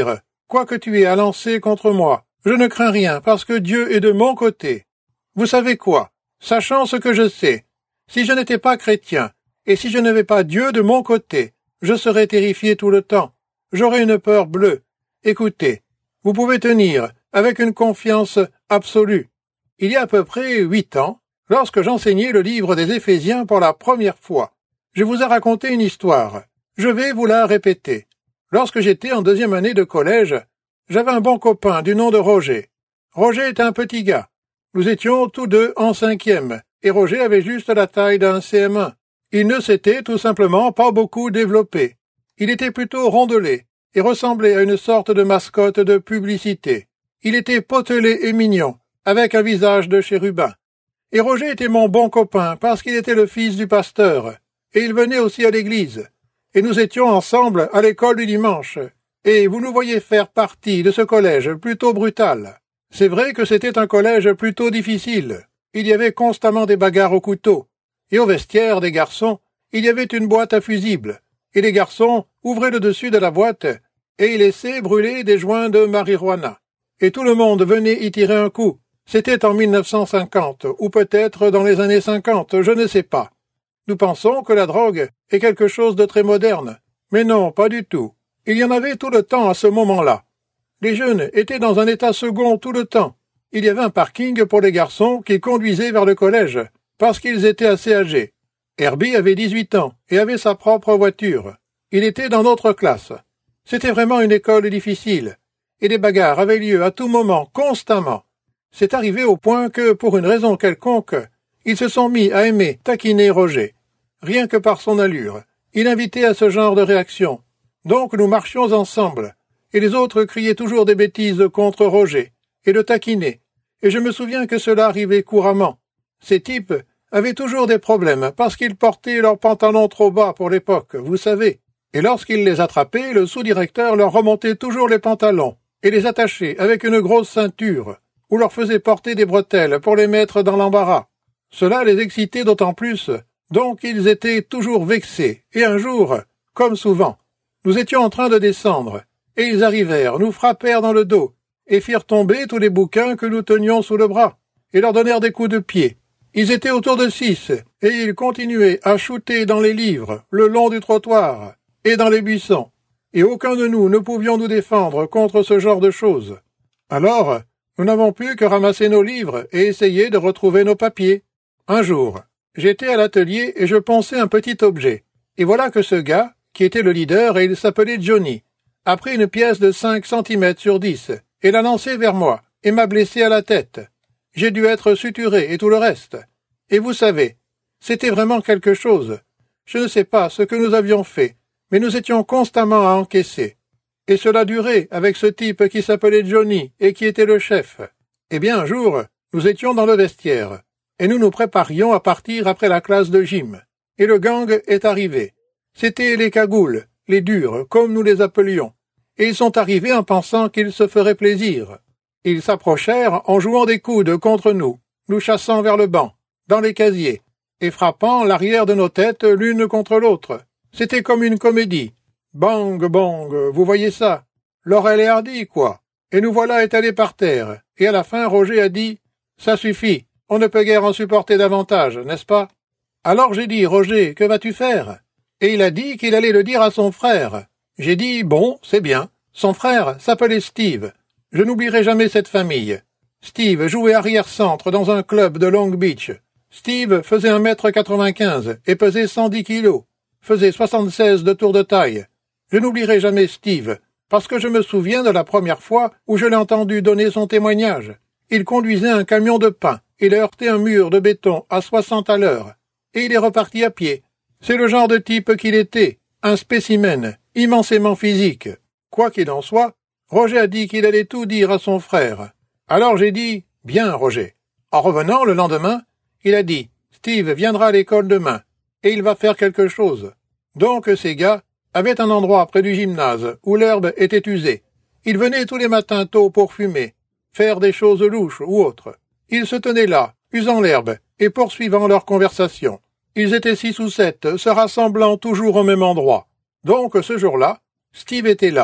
Quoi que tu aies à lancer contre moi, je ne crains rien parce que Dieu est de mon côté. Vous savez quoi? Sachant ce que je sais, si je n'étais pas chrétien, et si je n'avais pas Dieu de mon côté, je serais terrifié tout le temps. J'aurais une peur bleue. Écoutez, vous pouvez tenir avec une confiance absolue. Il y a à peu près 8 ans, lorsque j'enseignais le livre des Éphésiens pour la première fois, je vous ai raconté une histoire. Je vais vous la répéter. Lorsque j'étais en 2e année de collège, j'avais un bon copain du nom de Roger. Roger était un petit gars. Nous étions tous deux en 5e, et Roger avait juste la taille d'un CM1. Il ne s'était tout simplement pas beaucoup développé. Il était plutôt rondelet, et ressemblait à une sorte de mascotte de publicité. Il était potelé et mignon, avec un visage de chérubin. Et Roger était mon bon copain, parce qu'il était le fils du pasteur, et il venait aussi à l'église. Et nous étions ensemble à l'école du dimanche, et vous nous voyez faire partie de ce collège plutôt brutal. C'est vrai que c'était un collège plutôt difficile. Il y avait constamment des bagarres au couteau. Et au vestiaire des garçons, il y avait une boîte à fusibles. Et les garçons ouvraient le dessus de la boîte et y laissaient brûler des joints de marijuana. Et tout le monde venait y tirer un coup. C'était en 1950, ou peut-être dans les années 50, je ne sais pas. Nous pensons que la drogue est quelque chose de très moderne. Mais non, pas du tout. Il y en avait tout le temps à ce moment-là. Les jeunes étaient dans un état second tout le temps. Il y avait un parking pour les garçons qui conduisaient vers le collège, parce qu'ils étaient assez âgés. Herbie avait 18 ans et avait sa propre voiture. Il était dans notre classe. C'était vraiment une école difficile, et des bagarres avaient lieu à tout moment, constamment. C'est arrivé au point que, pour une raison quelconque, ils se sont mis à aimer taquiner Roger. Rien que par son allure, il invitait à ce genre de réaction. Donc nous marchions ensemble, et les autres criaient toujours des bêtises contre Roger, et le taquinaient, et je me souviens que cela arrivait couramment. Ces types avaient toujours des problèmes, parce qu'ils portaient leurs pantalons trop bas pour l'époque, vous savez. Et lorsqu'ils les attrapaient, le sous-directeur leur remontait toujours les pantalons, et les attachait avec une grosse ceinture, ou leur faisait porter des bretelles pour les mettre dans l'embarras. Cela les excitait d'autant plus, donc ils étaient toujours vexés, et un jour, comme souvent, nous étions en train de descendre, et ils arrivèrent, nous frappèrent dans le dos, et firent tomber tous les bouquins que nous tenions sous le bras, et leur donnèrent des coups de pied. Ils étaient autour de 6, et ils continuaient à shooter dans les livres, le long du trottoir, et dans les buissons, et aucun de nous ne pouvions nous défendre contre ce genre de choses. Alors, nous n'avons pu que ramasser nos livres et essayer de retrouver nos papiers. Un jour, j'étais à l'atelier et je ponçais un petit objet, et voilà que ce gars, qui était le leader et il s'appelait Johnny, a pris une pièce de 5 cm sur 10 et l'a lancée vers moi et m'a blessé à la tête. J'ai dû être suturé et tout le reste. Et vous savez, c'était vraiment quelque chose. Je ne sais pas ce que nous avions fait, mais nous étions constamment à encaisser. Et cela durait avec ce type qui s'appelait Johnny et qui était le chef. Eh bien, un jour, nous étions dans le vestiaire, et nous nous préparions à partir après la classe de gym. Et le gang est arrivé. C'étaient les cagoules, les durs, comme nous les appelions. Et ils sont arrivés en pensant qu'ils se feraient plaisir. Ils s'approchèrent en jouant des coudes contre nous, nous chassant vers le banc, dans les casiers, et frappant l'arrière de nos têtes l'une contre l'autre. C'était comme une comédie. Bang, bang, vous voyez ça? Laurel et Hardy, quoi. Et nous voilà étalés par terre. Et à la fin, Roger a dit « Ça suffit, on ne peut guère en supporter davantage, n'est-ce pas ?» Alors j'ai dit « Roger, que vas-tu faire ?» Et il a dit qu'il allait le dire à son frère. J'ai dit « Bon, c'est bien. » Son frère s'appelait Steve. Je n'oublierai jamais cette famille. Steve jouait arrière-centre dans un club de Long Beach. Steve faisait 1m95 et pesait 110 kilos. Faisait 76 de tour de taille. Je n'oublierai jamais Steve, parce que je me souviens de la première fois où je l'ai entendu donner son témoignage. Il conduisait un camion de pain, il a heurté un mur de béton à 60 à l'heure, et il est reparti à pied. C'est le genre de type qu'il était, un spécimen, immensément physique. Quoi qu'il en soit, Roger a dit qu'il allait tout dire à son frère. Alors j'ai dit « Bien, Roger ». En revenant le lendemain, il a dit « Steve viendra à l'école demain, et il va faire quelque chose ». Donc ces gars avaient un endroit près du gymnase où l'herbe était usée. Ils venaient tous les matins tôt pour fumer, faire des choses louches ou autres. Ils se tenaient là, usant l'herbe et poursuivant leur conversation. Ils étaient 6 ou 7, se rassemblant toujours au même endroit. Donc ce jour-là, Steve était là,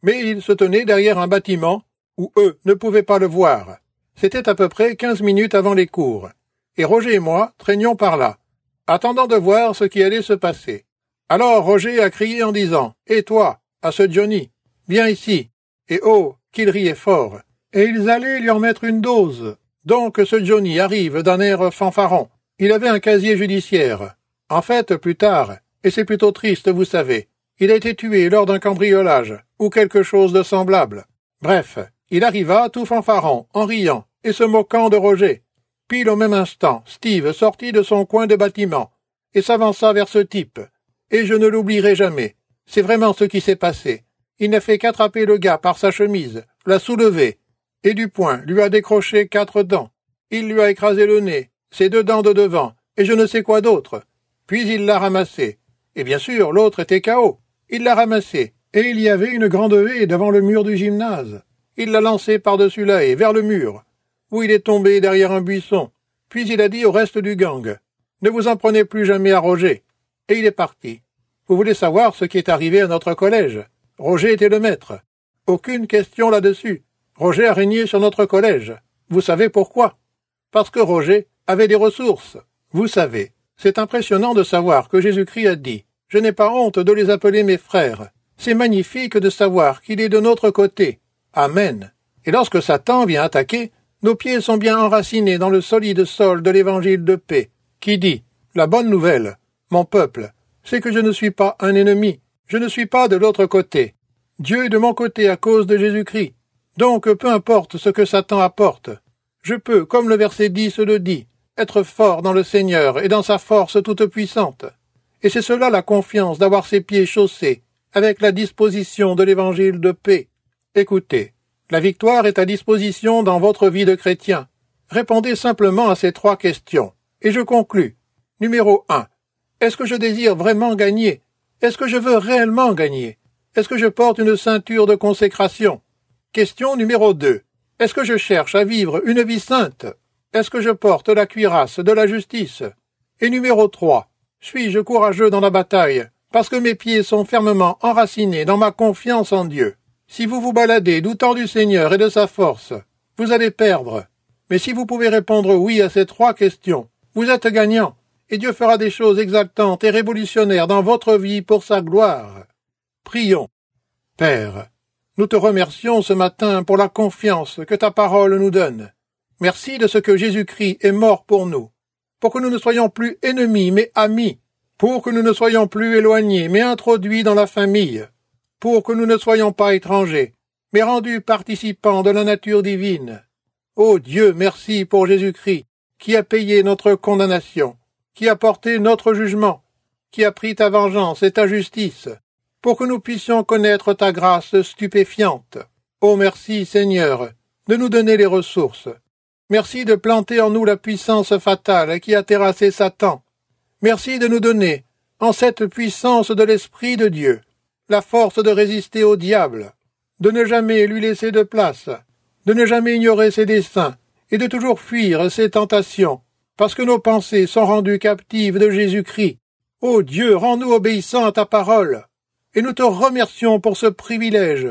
Mais il se tenait derrière un bâtiment où eux ne pouvaient pas le voir. C'était à peu près 15 minutes avant les cours. Et Roger et moi traînions par là, attendant de voir ce qui allait se passer. Alors Roger a crié en disant « Et toi, à ce Johnny, viens ici !» Et oh, qu'il riait fort. Et ils allaient lui en mettre une dose. Donc ce Johnny arrive d'un air fanfaron. Il avait un casier judiciaire. En fait, plus tard, et c'est plutôt triste, vous savez, il a été tué lors d'un cambriolage, ou quelque chose de semblable. Bref, il arriva tout fanfaron, en riant, et se moquant de Roger. Pile au même instant, Steve sortit de son coin de bâtiment, et s'avança vers ce type. Et je ne l'oublierai jamais. C'est vraiment ce qui s'est passé. Il n'a fait qu'attraper le gars par sa chemise, l'a soulevé, et du poing lui a décroché 4 dents. Il lui a écrasé le nez, ses 2 dents de devant, et je ne sais quoi d'autre. Puis il l'a ramassé. Et bien sûr, l'autre était KO. Il l'a ramassé, et il y avait une grande haie devant le mur du gymnase. Il l'a lancé par-dessus la haie, vers le mur, où il est tombé derrière un buisson. Puis il a dit au reste du gang, « Ne vous en prenez plus jamais à Roger. » Et il est parti. Vous voulez savoir ce qui est arrivé à notre collège? Roger était le maître. Aucune question là-dessus. Roger a régné sur notre collège. Vous savez pourquoi? Parce que Roger avait des ressources. Vous savez, c'est impressionnant de savoir que Jésus-Christ a dit « Je n'ai pas honte de les appeler mes frères ». C'est magnifique de savoir qu'il est de notre côté. Amen. Et lorsque Satan vient attaquer, nos pieds sont bien enracinés dans le solide sol de l'évangile de paix, qui dit « La bonne nouvelle, mon peuple, c'est que je ne suis pas un ennemi, je ne suis pas de l'autre côté. Dieu est de mon côté à cause de Jésus-Christ. Donc peu importe ce que Satan apporte, je peux, comme le verset 10 le dit, être fort dans le Seigneur et dans sa force toute puissante. Et c'est cela la confiance d'avoir ses pieds chaussés, avec la disposition de l'évangile de paix. Écoutez, la victoire est à disposition dans votre vie de chrétien. Répondez simplement à ces 3 questions. Et je conclus. Numéro 1. Est-ce que je désire vraiment gagner? Est-ce que je veux réellement gagner? Est-ce que je porte une ceinture de consécration? Question numéro 2. Est-ce que je cherche à vivre une vie sainte? Est-ce que je porte la cuirasse de la justice? Et numéro 3. Suis-je courageux dans la bataille, parce que mes pieds sont fermement enracinés dans ma confiance en Dieu? Si vous vous baladez doutant du Seigneur et de sa force, vous allez perdre. Mais si vous pouvez répondre oui à ces 3 questions, vous êtes gagnant, et Dieu fera des choses exaltantes et révolutionnaires dans votre vie pour sa gloire. Prions. Père, nous te remercions ce matin pour la confiance que ta parole nous donne. Merci de ce que Jésus-Christ est mort pour nous, pour que nous ne soyons plus ennemis mais amis, pour que nous ne soyons plus éloignés mais introduits dans la famille, pour que nous ne soyons pas étrangers, mais rendus participants de la nature divine. Ô Dieu, merci pour Jésus-Christ, qui a payé notre condamnation, qui a porté notre jugement, qui a pris ta vengeance et ta justice, pour que nous puissions connaître ta grâce stupéfiante. Ô merci, Seigneur, de nous donner les ressources. Merci de planter en nous la puissance fatale qui a terrassé Satan. Merci de nous donner, en cette puissance de l'Esprit de Dieu, la force de résister au diable, de ne jamais lui laisser de place, de ne jamais ignorer ses desseins et de toujours fuir ses tentations, parce que nos pensées sont rendues captives de Jésus-Christ. Ô Dieu, rends-nous obéissants à ta parole, et nous te remercions pour ce privilège.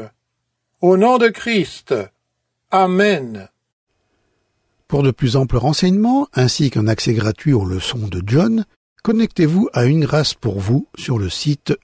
Au nom de Christ. Amen. Pour de plus amples renseignements, ainsi qu'un accès gratuit aux leçons de John, connectez-vous à Une Grâce pour vous sur le site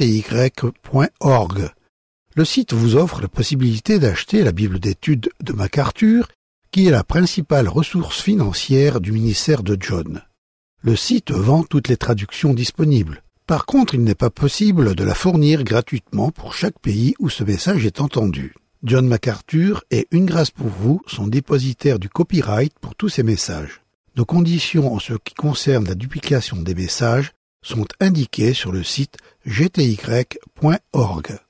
gty.org. Le site vous offre la possibilité d'acheter la Bible d'études de MacArthur, qui est la principale ressource financière du ministère de John. Le site vend toutes les traductions disponibles. Par contre, il n'est pas possible de la fournir gratuitement pour chaque pays où ce message est entendu. John MacArthur et Une Grâce pour vous sont dépositaires du copyright pour tous ces messages. Nos conditions en ce qui concerne la duplication des messages sont indiquées sur le site gty.org.